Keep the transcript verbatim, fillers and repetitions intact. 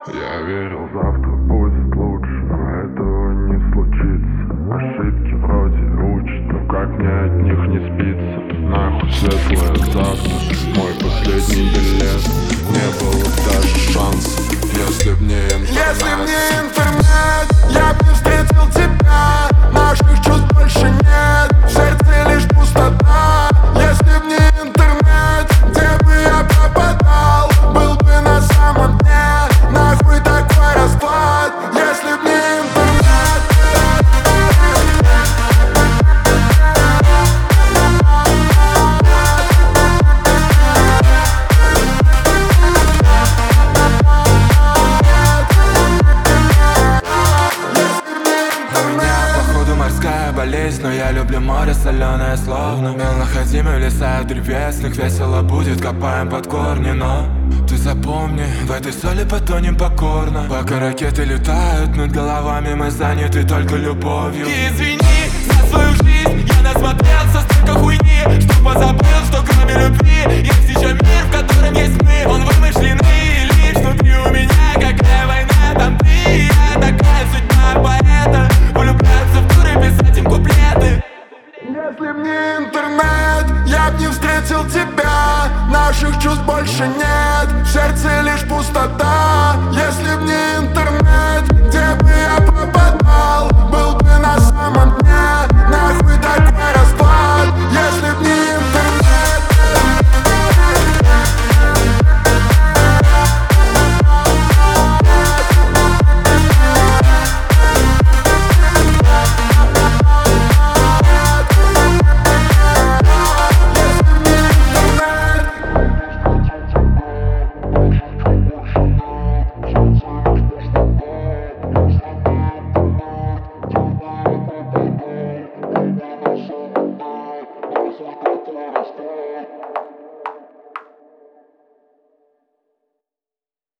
Я верил, завтра будет лучше, но этого не случится. Ошибки вроде учат, но как мне от них не спится. Нахуй светлое завтра, мой последний билет. Не было даже шанса, если б не интернет. Если б не интернет, я б не встретил тебя. Наших чувств больше нет, в сердце лишь пустота. Если б не интернет, где бы я пропадал? Был бы на самом дне, нахуй такой расклад. Если б не интернет. У меня походу морская болезнь, но я люблю море соленое, словно мел. Находим леса древесных, весело будет, копаем под корни. Но ты запомни, в этой соли потонем покорно. Пока ракеты летают над головами, мы заняты только любовью. И извини за свою жизнь, я насмотрелся столько хуйни, что позабыл, что кроме любви есть еще мир, в котором есть мы, он вымышленный.